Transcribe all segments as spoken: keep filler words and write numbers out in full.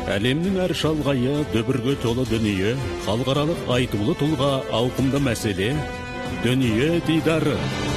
Әлемнің әр шалғайы, дөбірге толы дүние, халықаралық айтулы тұлға, ауқымды мәселе, дүние дидары.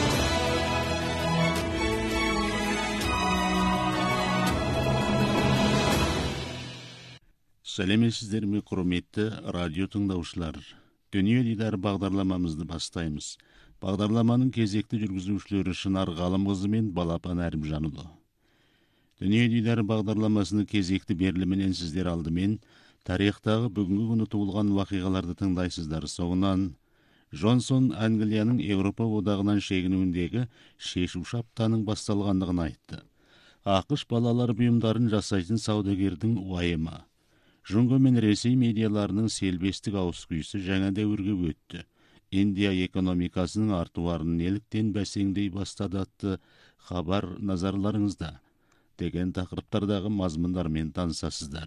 Сәлеметсіздер ме, құрметті радио тыңдаушылар. Дүние дидары бағдарламамызды бастаймыз. Бағдарламаның кезекті жүргізушілері Шынар Ғалымқызы мен Балапан Әрімжанұлы. Дүние дидары бағдарламасының кезекті берілімінен сіздер алдымен тарихтағы бүгінгі күні туылған уақиғаларды тыңдайсыздар. Соңынан Джонсон Англияның Еуропа одағынан шегінуіндегі шешуші аптаның басталғандығын айтты. ақш балалар бұйымдарын жасайтын саудагердің уайымы. Жұңго мен Ресей медиаларының селбестік ауызкүйісі жаңа дәуірге өтті. Индия экономикасының артуарын неліктен бәсеңдей бастады атты хабар назарларыңызда деген тақырыптардағы мазмұндармен танысасыздар.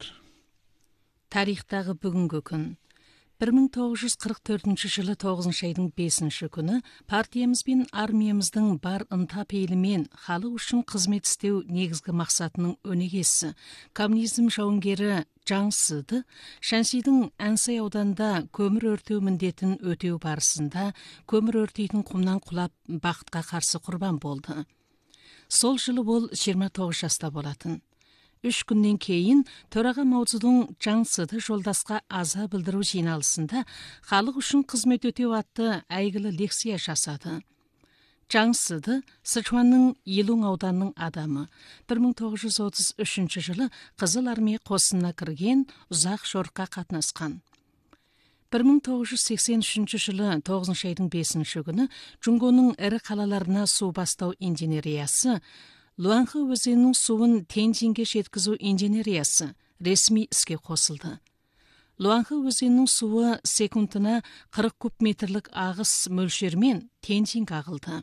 Тарихтағы бүгінгі күн. бір мың тоғыз жүз қырық төртінші жылы тоғызыншы айдың бесінші күні партиямыз бен армиямыздың бар ынта пейілімен халық үшін қызмет істеу негізгі мақсатының өнегесі коммунизм жауынгері Жаң Сыды Шансидің Әнсай ауданында көмір өртеу міндетін өтеу барысында көмір өртейтін құмнан құлап бақытқа қарсы құрбан болды. Сол жылы ол жиырма тоғыз жаста болатын. Үш күннен кейін төраға Мао Цзедун Жаң Сыды жолдасқа аза білдіру жиналысында халық үшін қызмет өтеу атты әйгілі лекция жасады. Жаң Сыды Сычуанның Илун ауданының адамы. бір мың тоғыз жүз отыз үшінші жылы Қызыл армия қосынына кірген, ұзақ жорыққа қатынасқан. бір мың тоғыз жүз сексен үшінші жылы тоғызыншы айдың бесінші күні Жұңгоның ірі қалаларына су бастау инженериясы, Луанхэ өзенінің суын Тяньцзинге жеткізу инженериясы ресми іске қосылды. Луанхэ өзенінің суы секундына қырық куб метрлік ағыс мөлшермен Тяньцзинге ағылды.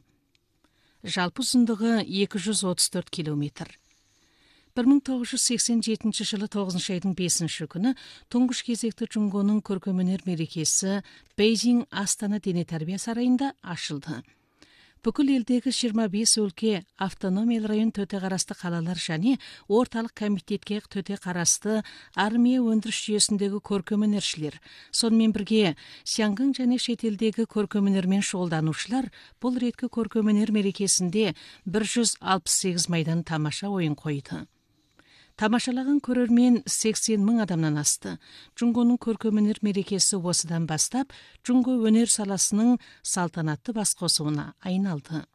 Жалпы ұзындығы екі жүз отыз төрт километр. бір мың тоғыз жүз сексен жетінші жылы тоғызыншы айдың бесінші күні тұңғыш кезекті Жұңгоның көркемөнер мерекесі Бейжің Астана дене тәрбие сарайында ашылды. Бүкіл елдегі жиырма бес өлке, автономиялы район төте қарасты қалалар және орталық комитетке төте қарасты армия өндіріс жүйесіндегі көркемөнершілер, сонымен бірге Сянган және шетелдегі көркемөнермен шұғылданушылар бұл реткі көркемөнер мерекесінде бір жүз алпыс сегіз майдан тамаша ойын қойды. Тамашалаған көрермен сексен мың адамнан асты. Жұңгоның көркемөнер мерекесі осыдан бастап, Жұңго өнер саласының салтанатты басқосуына айналды.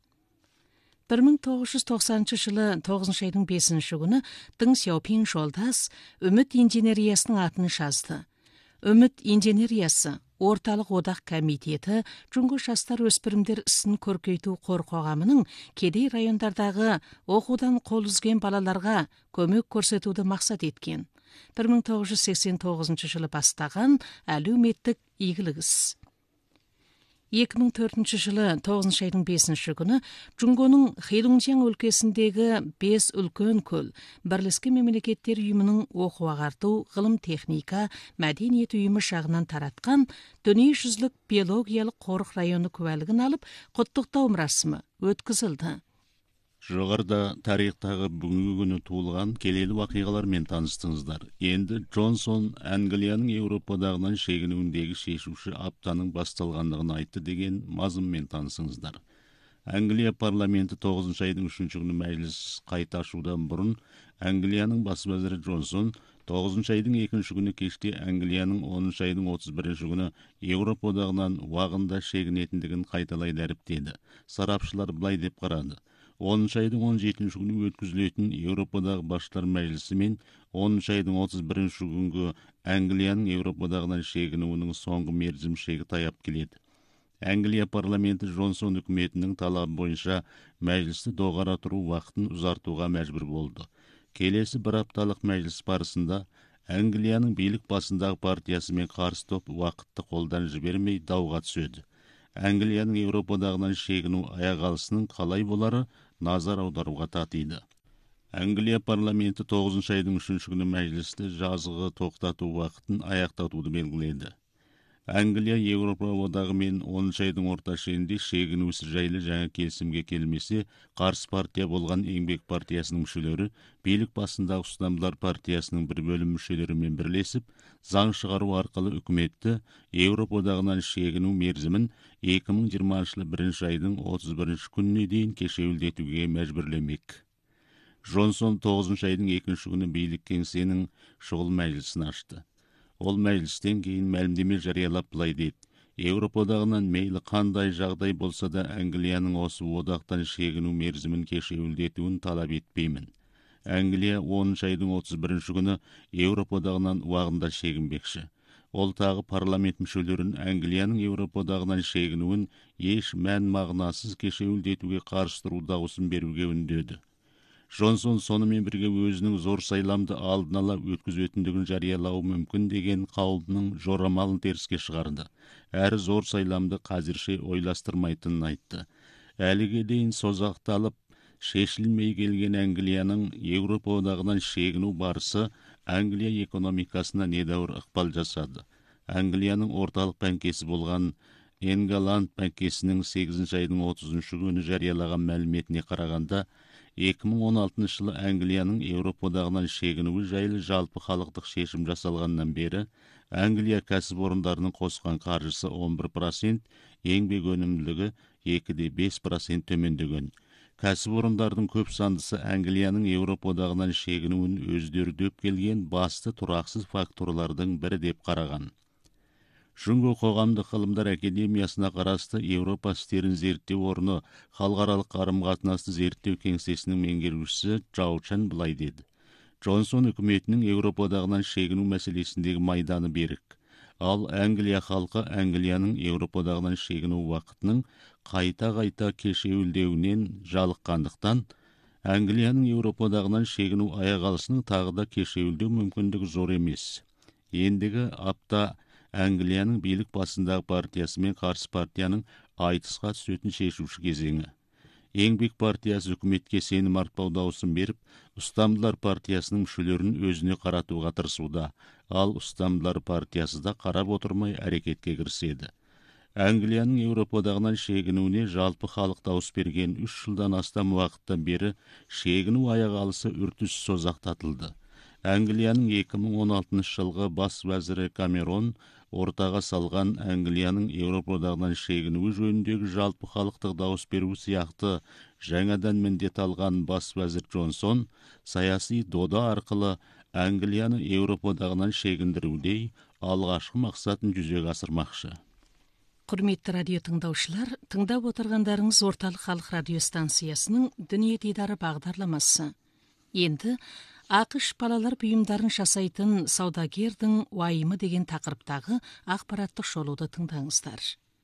бір мың тоғыз жүз тоқсаныншы жылы тоғызыншы айдың бесінші күні Дың Сяопин жолдас Үміт инженериясының атын жазды. Үміт инженериясы Орталық одақ комитеті Жұңго жастар өспірімдер ісін көркейту қор қоғамының кедей райондардағы оқудан қол үзген балаларға көмек көрсетуді мақсат еткен. бір мың тоғыз жүз сексен тоғызыншы жылы бастаған әлеуметтік игілік іс. екі мың төртінші жылы тоғызыншы айдың бесінші күні Жұңгоның Хэйлунжяң өлкесіндегі бес үлкен көл Бірлескен мемлекеттер ұйымының оқу-ағарту, ғылым техника, мәдениет ұйымы жағынан таратқан дүниежүзілік биологиялық қорық районы куәлігін алып, құттықтау рәсімі өткізілді. Жоғарда тарихтағы бүгінгі күні туылған келелі уақиғалармен таныстыңыздар. Енді Джонсон Англияның Еуропадағынан шегінуіндегі шешуші аптаның басталғандығын айтты деген мазмұнмен танысыңыздар. Англия парламенті тоғызыншы айдың үшінші күні мәжіліс қайта ашудан бұрын Англияның бас вәзірі Джонсон тоғызыншы айдың екінші күні кеште Англияның оныншы айдың отыз бірінші күні Еуропа одағынан уағында шегінетіндігін қайталай дәріптеді. Сарапшылар былай деп қарады. оныншы айдың он жетінші күні өткізілетін Еуропадағы басшылар мәжілісі мен оныншы айдың отыз бірінші күнгі Англияның Еуропадағынан шегінуінің соңғы мерзім шегі таяп келеді. Англия парламенті Джонсон үкіметінің талабы бойынша мәжілісті доғара тұру уақытын ұзартуға мәжбүр болды. Келесі бір апталық мәжіліс барысында Англияның билік басындағы партиясымен қарсы топ уақытты қолдан жібермей дауға түседі. Англияның Еуропадағынан шегіну аяқ алысының қалай болары назар аударуға татиды. Англия парламенті тоғызыншы айдың үшінші күні мәжілісті жазғы тоқтату уақытын аяқтатуды белгіледі. Англия Европа одағы мен оныншы айдың орта шенінде шегінусі жайлы жаңа келісімге келмесе, қарсы партия болған еңбек партиясының мүшелері билік басындағы ұстамдылар партиясының бір бөлім мүшелерімен бірлесіп, заң шығару арқылы үкіметті Европа одағынан шегіну мерзімін екі мың жиырмасыншы жылы бірінші айдың отыз бірінші күніне дейін кешеуілдетуге мәжбүрлемек. Джонсон тоғызыншы айдың екінші күні билік кеңсенің шұғыл мәжілісін ашты. Ол мәжілістен кейін мәлімдеме жариялап былай дейді: Европа одағынан мейлі қандай жағдай болса да Англияның осы одақтан шегіну мерзімін кешеуілдетуін талап етпеймін. Англия оныншы айдың отыз бірінші күні Европа одағынан уағында шегінбекші. Ол тағы парламент мүшелерін Англияның Европа одағынан шегінуін еш мән мағынасыз кешеуілдетуге қарсы тұру дауысын беруге үндеді. Джонсон сонымен бірге өзінің зор сайламды алдын ала өткізетіндігін жариялауы мүмкін деген қаулының жорамалын теріске шығарды. Әрі зор сайламды қазірше ойластырмайтынын айтты. Әліге дейін созақталып шешілмей келген Англияның Европа одағынан шегіну барысы Англия экономикасына недәуір ықпал жасады. Англияның орталық банкесі болған Энгланд банкесінің сегізінші айдың отызыншы күні жариялаған мәліметіне қарағанда, екі мың он алтыншы жылы Англияның Европа одағынан шегінуі жайлы жалпы халықтық шешім жасалғаннан бері Англия кәсіпорындарының қосқан қаржысы он бір процент, еңбек өнімділігі екі де бес процент төмендеген. Кәсіпорындардың көп сандысы Англияның Европа одағынан шегінуін өздері дөп келген басты тұрақсыз факторлардың бірі деп қараған. Жұңго қоғамдық ғылымдар академиясына қарасты Еуропа істерін зерттеу орны халықаралық қарым-қатынасты зерттеу кеңсесінің меңгерушісі Джаучан былай деді: Джонсон үкіметінің Еуропа одағынан шегіну мәселесіндегі майданы берік. Ал Англия халқы Англияның Еуропа одағынан шегіну уақытының қайта-қайта кешеуілдеуінен жалыққандықтан, Англияның Еуропа одағынан шегіну аяқ алысының тағы да кешеуілдеу мүмкіндігі зор емес. Ендігі апта Англияның билік басындағы партиясы мен қарсы партияның айтысқа түсетін шешуші кезеңі. Еңбек партиясы үкіметке сенім артпау дауысын беріп, ұстамдылар партиясының мүшелерін өзіне қаратуға тырысуда, ал ұстамдылар партиясы да қарап отырмай әрекетке кіріседі. Англияның Еуропа одағынан шегінуіне жалпы халық дауыс берген үш жылдан астам уақыттан бері шегіну аяқ алысы үрдіс созақтатылды. Англияның екі мың он алтыншы жылғы бас уәзірі Камерон ортаға салған Англияның Еуропа одағынан шегінуі жөніндегі жалпы халықтық дауыс беру сияқты жаңадан міндет алған бас уәзір Джонсон саяси дода арқылы Англияны Еуропа одағынан шегіндірудей алғашқы мақсатын жүзеге асырмақшы. Құрметті радио тыңдаушылар, тыңдап отырғандарыңыз орталық халық радио станциясының дүние дидары бағдарламасы. Енді ақш балалар бұйымдарын жасайтын саудагердің уайымы деген тақырыптағы ақпараттық шолуды тыңдаңыздар.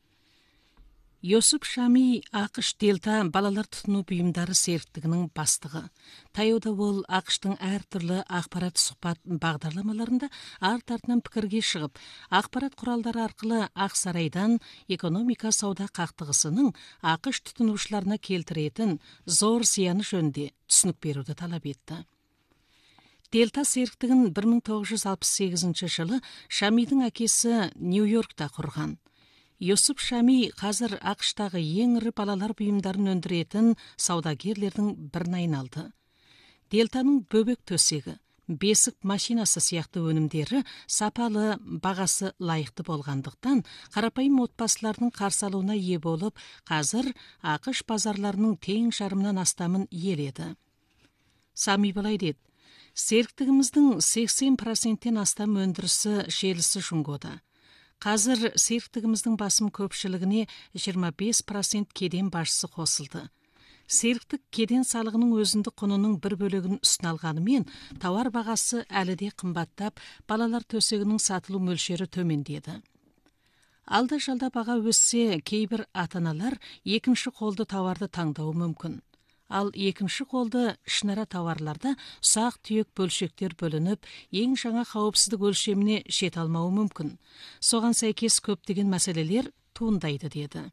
Йосип Шами ақш Делта балалар тұтыну бұйымдары серіктігінің бастығы. Таяуда ол ақштың әртүрлі ақпарат сұхбат бағдарламаларында арт-артынан пікірге шығып, ақпарат құралдары арқылы Ақсарайдан экономика сауда қақтығысының ақш тұтынушыларына келтіретін зор зияны жөнінде түсінік беруді талап етті. Делта серіктігін бір мың тоғыз жүз алпыс сегізінші жылы Шамидің әкесі Нью-Йоркта құрған. Йосип Шами қазір ақштағы ең ірі балалар бұйымдарын өндіретін саудагерлердің біріне айналды. Делтаның бөбек төсегі, бесік машинасы сияқты өнімдері сапалы, бағасы лайықты болғандықтан, қарапайым отбасылардың қарсы алуына ие болып, қазір ақш базарларының тең жарымнан астамын иеледі. Сами былай деді: серіктігіміздің сексен проценттен астам өндірісі желісі Жұңгода. Қазір серіктігіміздің басым көпшілігіне жиырма бес процент кеден бажысы қосылды. Серіктік кеден салығының өзіндік құнының бір бөлігін үстіне алғанымен, тауар бағасы әлі де қымбаттап, балалар төсегінің сатылу мөлшері төмендеді. Алда жалда баға өссе, кейбір ата-аналар екінші қолды тауарды таңдауы мүмкін. Ал екінші қолды ішінара тауарларда ұсақ түйек бөлшектер бөлініп, ең жаңа қауіпсіздік өлшеміне жете алмауы мүмкін. Соған сәйкес көптеген мәселелер туындайды деді.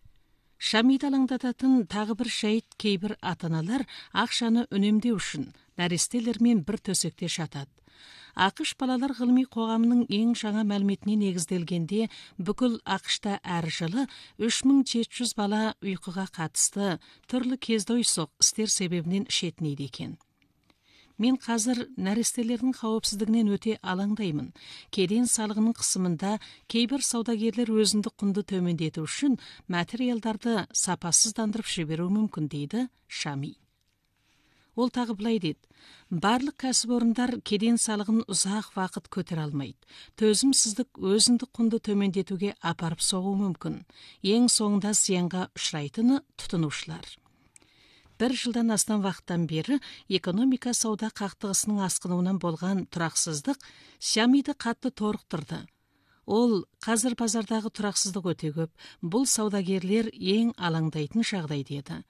Шамиді алаңдататын тағы бір жайт, кейбір ата-аналар ақшаны үнемдеу үшін, нәрестелермен бір төсекте жатады. ақш балалар ғылыми қоғамының ең жаңа мәліметіне негізделгенде бүкіл ақшта әр жылы үш мың жеті жүз бала ұйқыға қатысты түрлі кездейсоқ істер себебінен шетінейді екен. Мен қазір нәрестелердің қауіпсіздігінен өте алаңдаймын. Кеден салығының қысымында кейбір саудагерлер өзіндік құнды төмендету үшін материалдарды сапасыздандырып жіберуі мүмкін, дейді Шами. Ол тағы былай дейді: барлық кәсіпорындар кеден салығын ұзақ вақыт көтере алмайды. Төзімсіздік өзіндік құнды төмендетуге апарып соғуы мүмкін. Ең соңында зиянға ұшырайтыны тұтынушылар. Бір жылдан астам вақыттан бері экономика сауда қақтығысының асқынуынан болған тұрақсыздық Шамиді қатты торықтырды. Ол қазір базардағы тұрақсыздық өте көп, бұл саудагерлер ең алаңдайтын жағдай деді.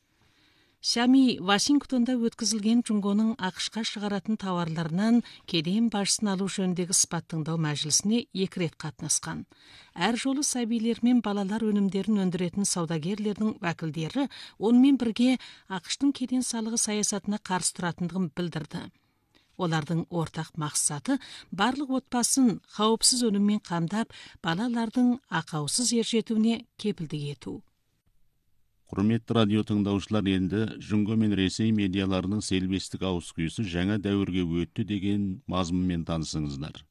Шами Вашингтонда өткізілген Джунгоның ақшқа шығаратын тауарларынан кеден бажысын алу жөніндегі сұхбат тыңдау мәжілісіне екі рет қатынасқан. Әр жолы сәбилер мен балалар өнімдерін өндіретін саудагерлердің уәкілдері онымен бірге ақштың кеден салығы саясатына қарсы тұратындығын білдірді. Олардың ортақ мақсаты барлық отбасын қауіпсіз өніммен қамдап, балалардың ақаусыз ержетуіне кепілдік ету. Құрметті радио тыңдаушылар, енді Жұңго мен Ресей медиаларының селбестік ауысқүйісі жаңа дәуірге өтті деген мазмұнмен танысыңыздар.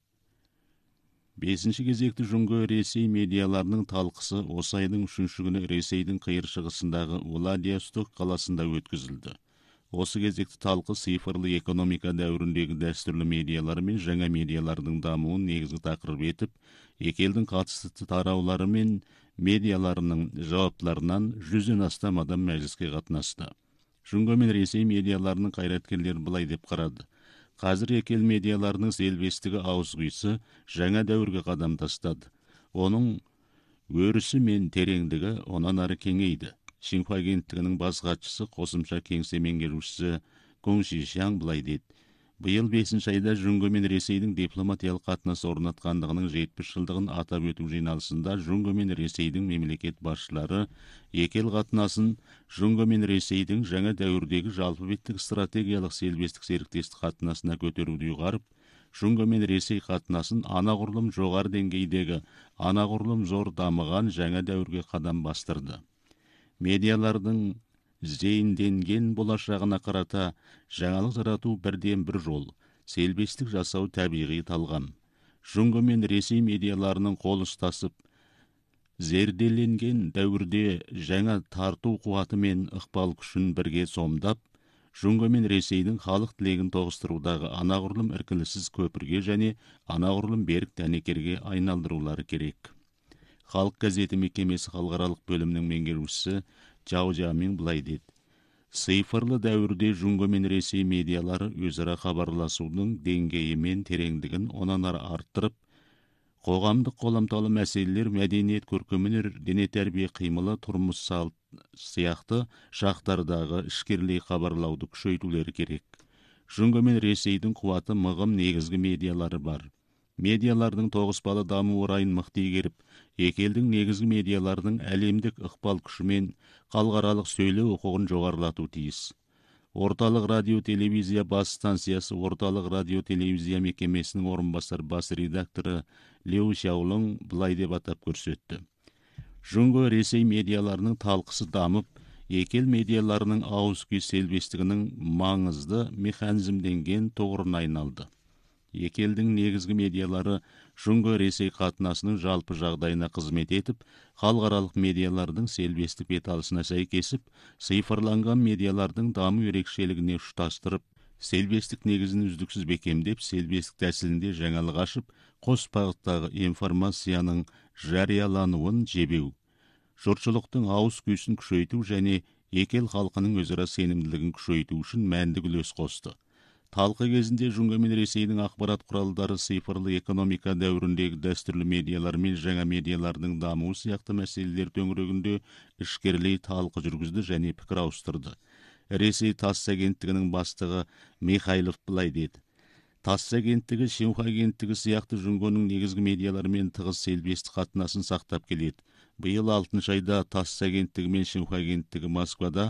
Бесінші кезекті Жұңго Ресей медиаларының талқысы осы айдың үшінші күні Ресейдің қиыр шығысындағы Владивосток қаласында өткізілді. Осы кезекті талқы цифрлы экономика дәуіріндегі дәстүрлі медиалар мен жаңа медиалардың дамуын негізгі тақырып етіп, екі елдің қатысты тараулары мен медиаларының жауаптыларынан жүзден астам адам мәжіліске қатынасты. Жұңго мен Ресей медиаларының қайраткерлері былай деп қарады: қазір екі ел медиаларының селбестігі ауызғүйісі жаңа дәуірге қадам тастады. Оның өрісі мен тереңдігі онан ары кеңейді. Шинхуа агенттігінің бас хатшысы, қосымша кеңсе меңгерушісі Кун Шишян былай дейді: биыл бесінші айда Жұңго мен Ресейдің дипломатиялық қатынас орнатқандығының жетпіс жылдығын атап өту жиналысында Жұңго мен Ресейдің мемлекет басшылары екі ел қатынасын Жұңго мен Ресейдің жаңа дәуірдегі жалпы беттік стратегиялық селбестік серіктестік қатынасына көтеруді ұйғарып, Жұңго мен Ресей қатынасын анағұрлым жоғары деңгейдегі, анағұрлым зор дамыған жаңа дәуірге қадам бастырды. Медиалардың зейінденген болашағына қарата жаңалық жарату бірден бір жол, селбестік жасау табиғи талғам. Жұңго мен Ресей медиаларының қол ұстасып, зерделенген дәуірде жаңа тарту қуаты мен ықпал күшін бірге сомдап, Жұңго мен Ресейдің халық тілегін тоғыстырудағы анағұрлым іркіліссіз көпірге және анағұрлым берік дәнекерге айналдырулары керек. Халық газеті мекемесі халықаралық бөлімінің меңгерушісі Чао Жамин былай дейді: цифрлы дәуірде Жұңго мен Ресей медиалары өзара хабарласудың деңгейі мен тереңдігін онан ары арттырып, қоғамдық қоламталы мәселелер, мәдениет, көркемөнер, дене тәрбие, қимылы, тұрмыс салт сияқты шақтардағы ішкерлей хабарлауды күшейтулері керек. Жұңго мен Ресейдің қуаты мығым негізгі медиалары бар. Медиалардың тоғыспалы даму орайын мықты игеріп, екі елдің негізгі медиаларының әлемдік ықпал күшімен халықаралық сөйлеу құқығын жоғарылату тиіс. Орталық радио-телевизия бас станциясы Орталық радио-телевизия мекемесінің орынбасар бас редакторы Леу Шаолың былай деп атап көрсетті: Жұңго Ресей медиаларының талқысы дамып, екі ел медиаларының ауызкүй селбестігінің маңызды механизмденген тұғырына айналды. Екі елдің негізгі медиалары Жұңго Ресей қатынасының жалпы жағдайына қызмет етіп, халықаралық медиалардың селбестік беталысына сәйкесіп, цифрланған медиалардың даму ерекшелігіне ұштастырып, селбестік негізін үздіксіз бекемдеп, селбестік тәсілінде жаңалық ашып, қос бағыттағы информацияның жариялануын жебеу, жұртшылықтың ауыз күйсін күшейту және екі ел халқының өзара сенімділігін күшейту үшін мәнді үлес қосты. Талқы кезінде Жұңго мен Ресейдің ақпарат құралдары цифрлы экономика дәуіріндегі дәстүрлі медиалар мен жаңа медиалардың дамуы сияқты мәселелер төңірегінде ішкерлей талқы жүргізді және пікір ауыстырды. Ресей ТАСС агенттігінің бастығы Михайлов былай деді: ТАСС агенттігі Шинхуа агенттігі сияқты Жұңгоның негізгі медиаларымен тығыз селбестік қатынасын сақтап келеді. Биыл алтыншы айда ТАСС агенттігі мен Шинхуа агенттігі Москвада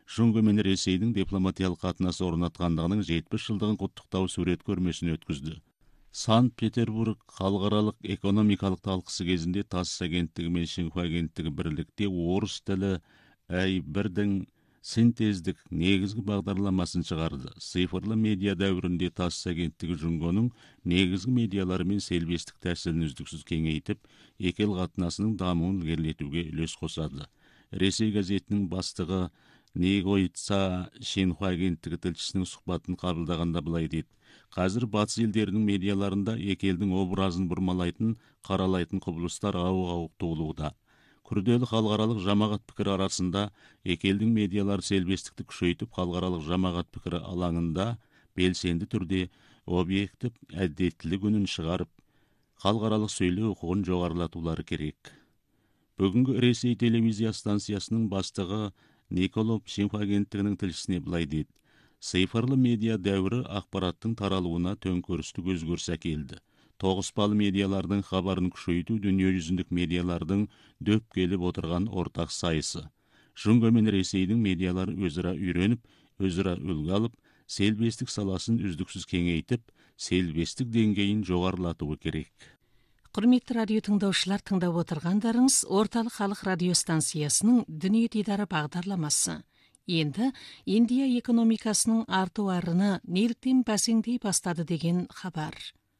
Шуңгы мен Ресейдің дипломатиялық қатынас орнатқандығының жетпіс жылдығын құттықтау сурет көрмесін өткізді. Санкт-Петербург халықаралық экономикалық талқысы кезінде ТАСС агенттігі мен Шинхуа агенттігі бірлікте орыс тілі әй бірдің синтездік негізгі бағдарламасын шығарды. Цифрлы медиа дәуірінде ТАСС агенттігі Жұңгоның негізгі медиалары мен селбестік тәсілін үздіксіз кеңейтіп, екі ел қатынасының дамуын ілгерілетуге үлес қосады. Ресей газетінің бастығы Негойца Шинхуа агенттігі тілшісінің сұхбатын қабылдағанда былай дейді: қазір батыс елдерінің медиаларында екі елдің образын бұрмалайтын, қаралайтын құбылыстар ауық-ауық туылуда. Күрделі халықаралық жамағат пікірі арасында екі елдің медиалары селбестікті күшейтіп, халықаралық жамағат пікірі алаңында белсенді түрде объектив әділеттілік үнін шығарып, халықаралық сөйлеу құқығын жоғарылатулары керек. Бүгінгі Ресей телевизия станциясының бастығы Николов Шинхуа агенттігінің тілшісіне былай дейді: цифрлы медиа дәуірі ақпараттың таралуына төңкерістік өзгеріс әкелді. Тоғыспалы медиалардың хабарын күшейту дүниежүзілік медиалардың дөп келіп отырған ортақ сайысы. Жұңго мен Ресейдің медиалары өзара үйреніп, өзара үлгі алып, селбестік саласын үздіксіз кеңейтіп, селбестік деңгейін жоғарылатуы керек. Құрметті радио тыңдаушылар, тыңдап отырғандарыңыз Орталық халық радио станциясының Дүние дидары бағдарламасы. Енді Индия экономикасының арту арыны неліктен бәсеңдей бастады деген хабар.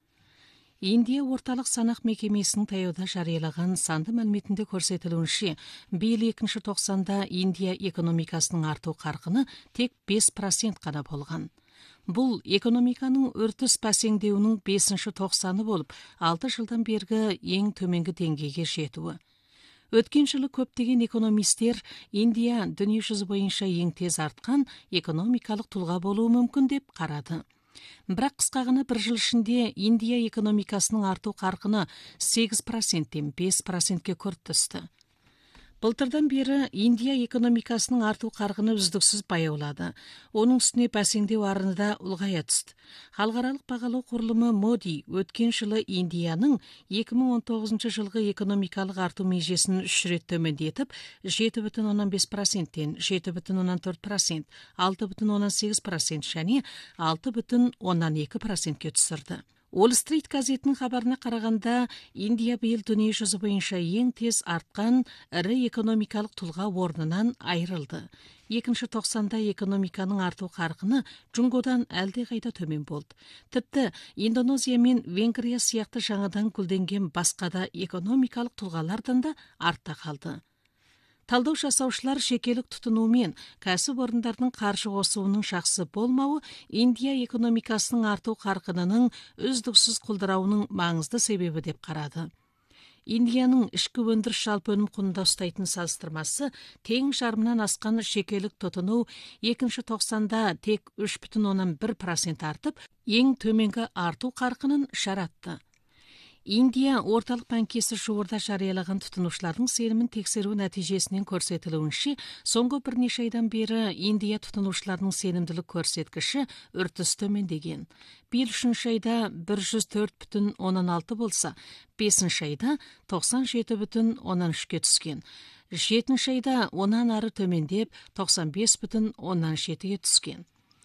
Индия орталық санақ мекемесінің таяуда жариялаған санды мәліметінде көрсетілуінше, биыл екінші тоқсанда Индия экономикасының арту қарқыны тек бес процент қана болған. Бұл экономиканың үрдіс бәсеңдеуінің бесінші тоқсаны болып, алты жылдан бергі ең төменгі деңгейге жетуі. Өткен жылы көптеген экономистер Индия дүние жүзі бойынша ең тез артқан экономикалық тұлға болуы мүмкін деп қарады. Бірақ қысқа ғана бір жыл ішінде Индия экономикасының арту қарқыны сегіз проценттен бес процентке күрт түсті. Былтырдан бері Индия экономикасының арту қарқыны үздіксіз баяулады. Оның үстіне бәсеңдеу арыны да ұлғая түсті. Халықаралық бағалау құрылымы Моди өткен жылы Индияның екі мың он тоғызыншы жылғы экономикалық арту межесін үш рет төмендетіп, жеті бүтін оннан бес проценттен жеті бүтін оннан төрт процент, алты бүтін оннан сегіз процент және алты бүтін оннан екі процентке түсірді. Уолл Стрит газетінің хабарына қарағанда, Индия биыл дүние жүзі бойынша ең тез артқан ірі экономикалық тұлға орнынан айырылды. Екінші тоқсанда экономиканың арту қарқыны Жұңгодан әлде қайда төмен болды. Тіпті Индонезия мен Венгрия сияқты жаңадан гүлденген басқа да экономикалық тұлғалардан да артта қалды. Талдау жасаушылар жекелік тұтынумен кәсіп орындарының қаржы қосуының жақсы болмауы Индия экономикасының арту қарқынының үздіксіз құлдырауының маңызды себебі деп қарады. Индияның ішкі өндіріс жалпы өнім құнында ұстайтын салыстырмасы тең жарымнан асқан жекелік тұтыну екінші тоқсанда тек үш бүтін оннан бір процент артып, ең төменгі арту қарқынын жаратты. Индия орталық банкесі жуырда жариялаған тұтынушылардың сенімін тексеру нәтижесінен көрсетілуінше, соңғы бірнеше айдан бері Индия тұтынушыларының сенімділік көрсеткіші үрдіс төмендеген. Биыл үшінші айда бір жүз төрт бүтін оннан алты болса, бесінші айда тоқсан жеті бүтін оннан үшке түскен. жетінші айда онан ары төмендеп, тоқсан бес бүтін оннан жетіге түскен.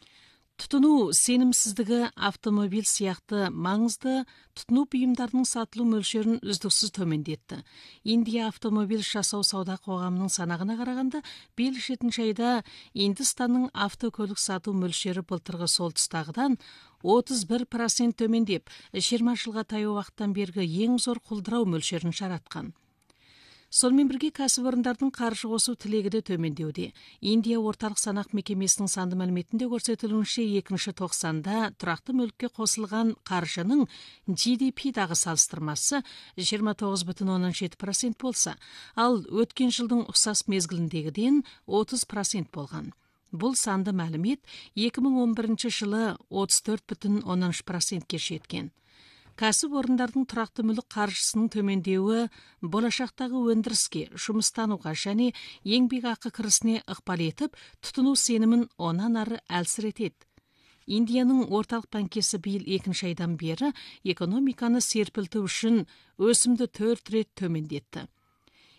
Тұтыну сенімсіздігі автомобиль сияқты маңызды тұтыну бұйымдарының сатылу мөлшерін үздіксіз төмендетті. Индия автомобиль жасау сауда қоғамының санағына қарағанда, биыл жетінші айда Индистанның автокөлік сату мөлшері былтырғы сол тұстағыдан отыз бір процент төмендеп, жиырма жылға таяу уақыттан бергі ең зор құлдырау мөлшерін жаратқан. Сонымен бірге кәсіпорындардың қаржы қосу тілегі де төмендеуде. Индия орталық санақ мекемесінің санды мәліметінде көрсетілуінше екінші тоқсанда тұрақты мүлікке қосылған қаржының джи ди пи-дағы салыстырмасы жиырма тоғыз бүтін оннан жеті процент болса, ал өткен жылдың ұқсас мезгіліндегіден отыз процент болған. Бұл санды мәлімет екі мың он бірінші жылы отыз төрт бүтін оннан үш процентке жеткен. Кәсіп орындардың тұрақты мүлік қаржысының төмендеуі болашақтағы өндіріске, жұмыстануға және еңбек ақы кірісіне ықпал етіп, тұтыну сенімін онан ары әлсіретеді. Индияның орталық банкесі биыл екінші айдан бері экономиканы серпілту үшін өсімді төрт рет төмендетті.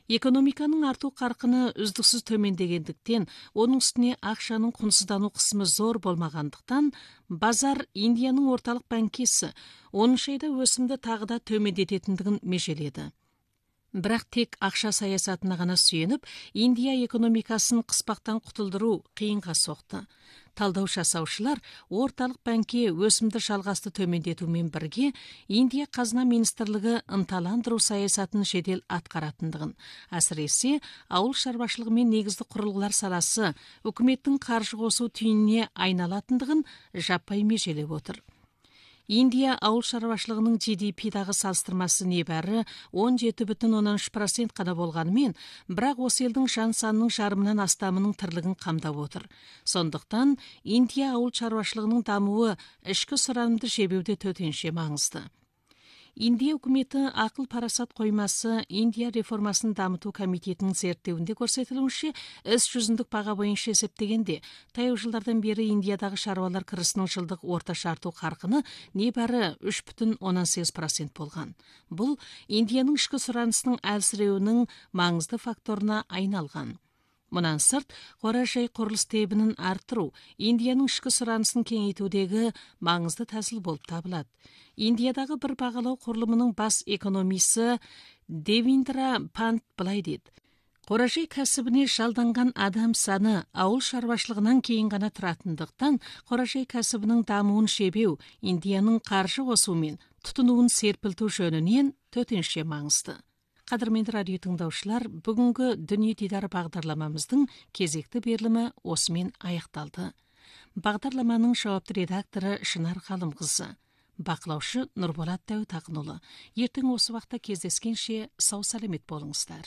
Экономиканың арту қарқыны үздіксіз төмендегендіктен, оның үстіне ақшаның құнсыздану қысымы зор болмағандықтан, базар Индияның орталық банкесі оныншы айда өсімді тағы да төмендететіндігін межеледі. Бірақ тек ақша саясатына ғана сүйеніп, Индия экономикасын қыспақтан құтылдыру қиынға соқты. Талдау жасаушылар орталық банкке өсімді жалғасты төмендетумен бірге Индия қазына министрлігі ынталандыру саясатын жедел атқаратындығын, әсіресе ауыл шаруашылығы мен негізді құрылғылар саласы үкіметтің қаржы қосу түйініне айналатындығын жаппай межелеп отыр. Индия ауыл шаруашылығының джи ди пи-дағы салыстырмасы небәрі он жеті бүтін оннан үш процент қана болғанымен, бірақ осы елдің жан санының жарымынан астамының тірлігін қамдап отыр. Сондықтан, Индия ауыл шаруашылығының дамуы ішкі сұранымды жебеуде төтенше маңызды. Индия үкіметі ақыл парасат қоймасы Индия реформасын дамыту комитетінің зерттеуінде көрсетілуінше, іс жүзіндік баға бойынша есептегенде, таяу жылдардан бері Индиядағы шаруалар кірісінің жылдық орташа арту қарқыны небәрі үш бүтін оннан сегіз процент болған. Бұл Индияның ішкі сұранысының әлсіреуінің маңызды факторына айналған. Мұнан сырт, қоражай құрылыс тебінін арттыру Индияның ішкі сұранысын кеңейтудегі маңызды тәсіл болып табылады. Индиядағы бір бағалау құрылымының бас экономисі Девиндра Пант былай дейді: қоражай кәсібіне жалданған адам саны ауыл шаруашылығынан кейін ғана тұратындықтан, қоражай кәсібінің дамуын шебеу Индияның қаржы қосуымен тұтынуын серпілту жөнінен төтенше маңызды. Қадірменді радио тыңдаушылар, бүгінгі дүние дидары бағдарламамыздың кезекті берілімі осымен аяқталды. Бағдарламаның жауапты редакторы Шынар Ғалымқызы, бақылаушы Нұрболат Дәутақынұлы. Ертең осы уақытта кездескенше сау саламет болыңыздар.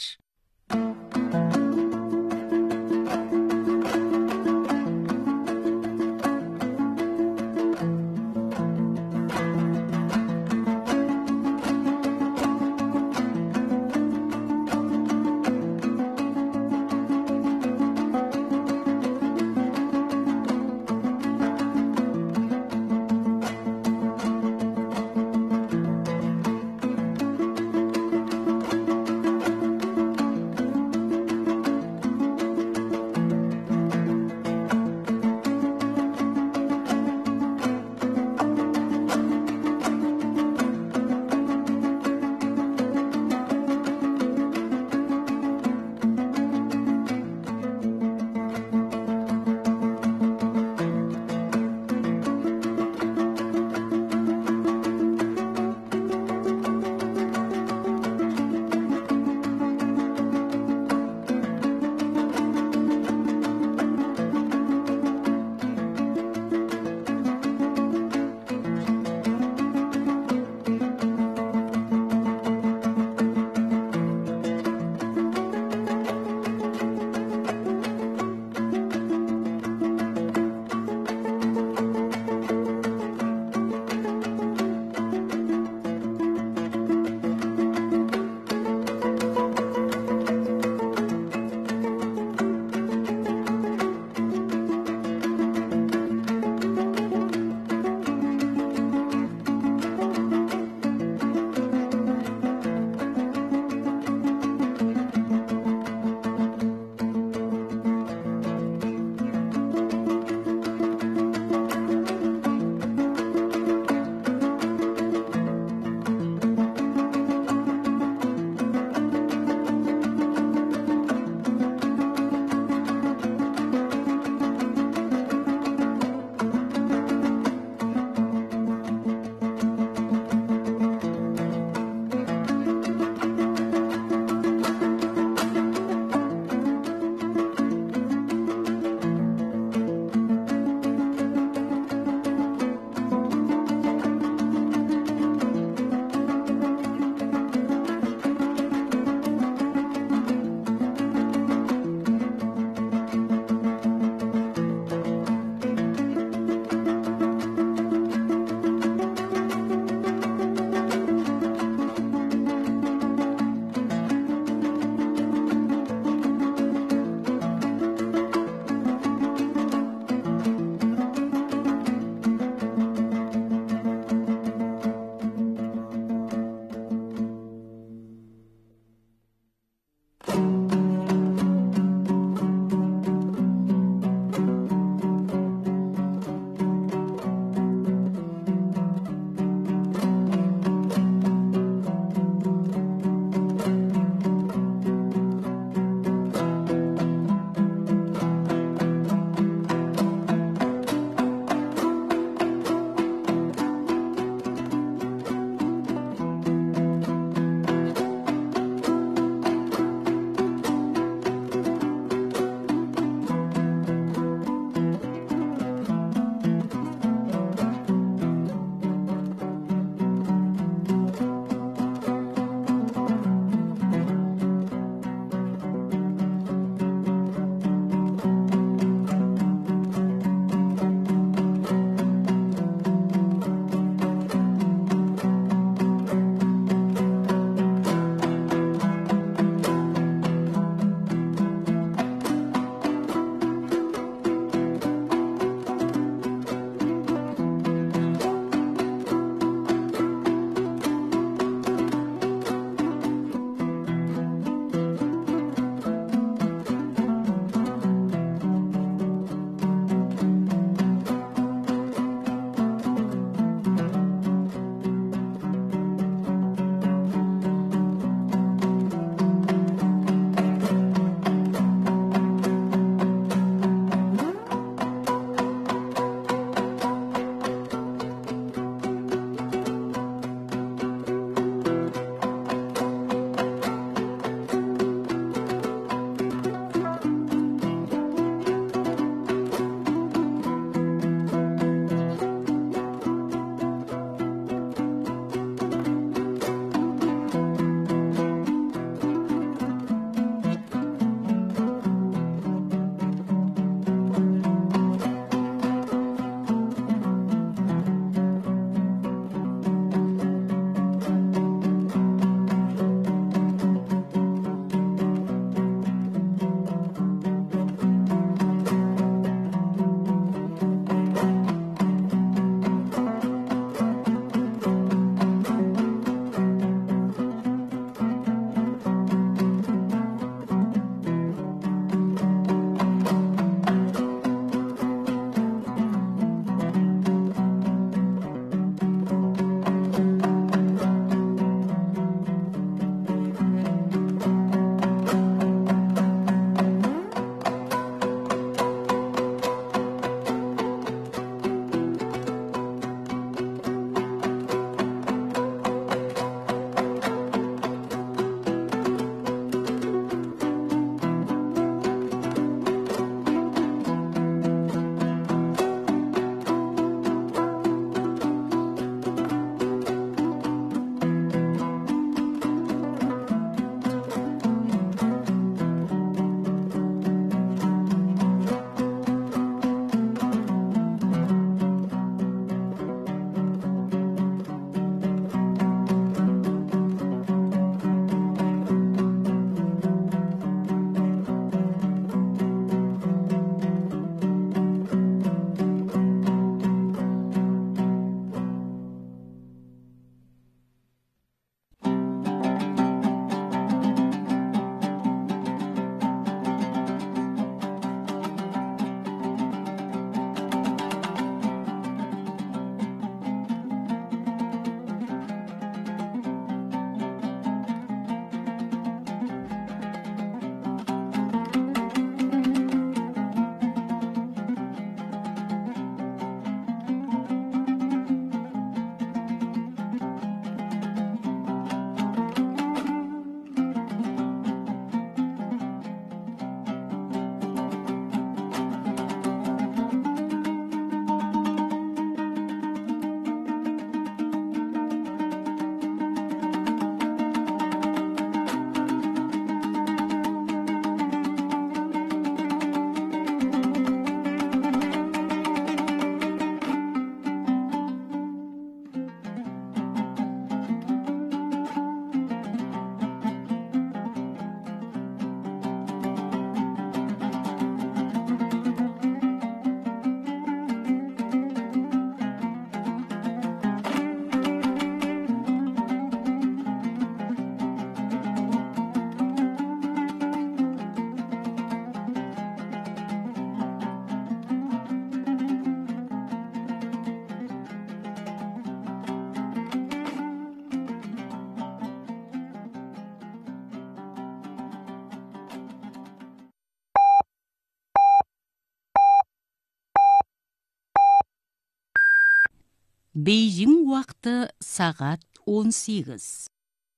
Бейжің уақыты сағат он сегіз.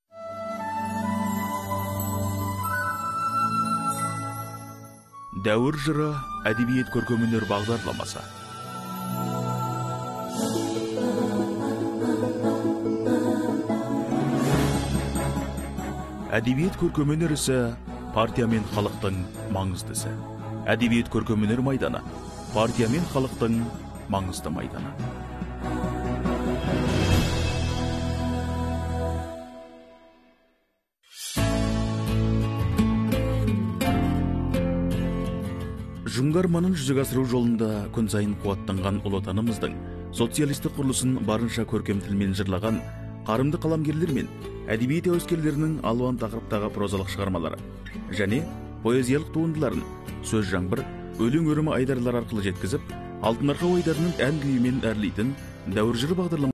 Дәуір жыры әдебиет көркемөнер бағдарламасы. Әдебиет көркемөнер ісі партия мен халықтың маңыздысы. Әдебиет көркемөнер майданы партия мен халықтың маңызды майданы. Жүңгарманын жүзеге асыру жолында күн сайын қуаттанған ұлы отанымыздың социалистік құрылысын барынша көркем тілмен жырлаған қарымды қаламгерлер мен әдебиет әуескерлерінің алуан тақырыптағы прозалық шығармалары және поэзиялық туындыларын сөз жаңбыр, өлең өрімі айдарлар арқылы жеткізіп, алтын арқа ойдарының ән күйімен әрлейтін дәуір жыры бағдарламасы